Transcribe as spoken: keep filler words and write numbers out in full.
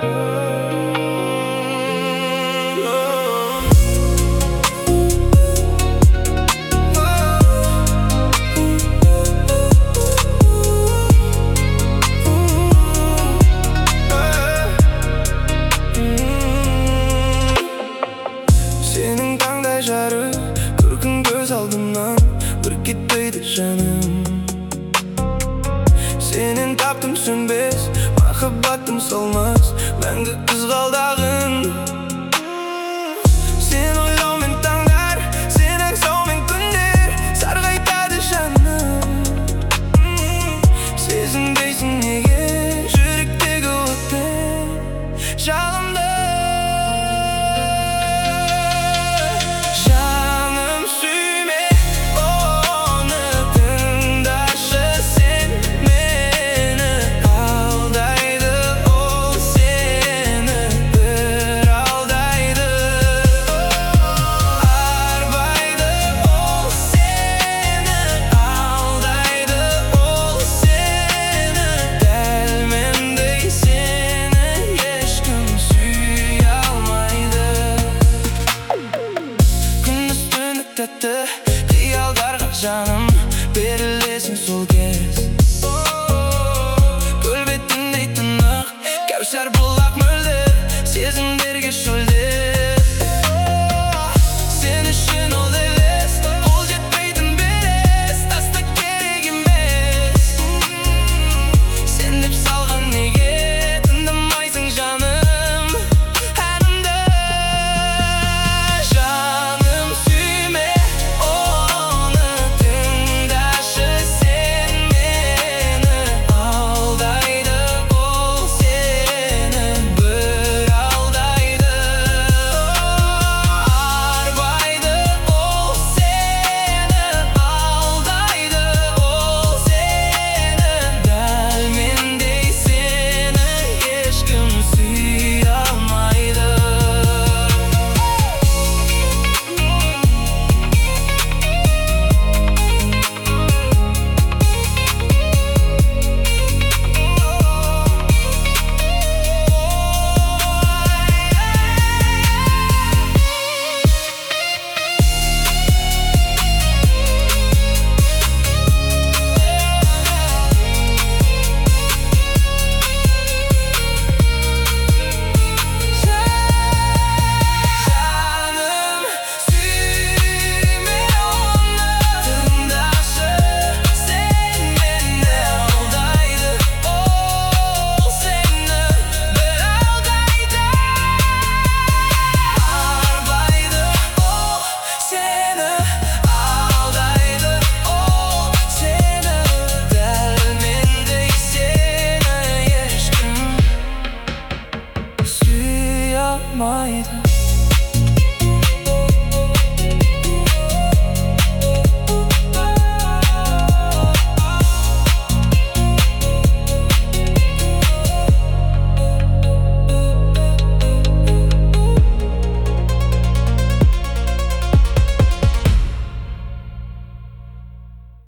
Senin tаңдай жары көркің көз алдымнан бір кетпейді жаным. Сенен таптым сөнбес махаббатым солмас мәңгі қызғалдағын. Сен ойлаумен таңдар, сен аңсаумен күндер сарғайтады жаным. Сезінбейсің неге жүректегі отпен жалынды. Тәтті қиялдарға жаным берілесің сол кез. Көл бетіндей тынық кәусар бұлақ мөлдір сезімдерге шөл.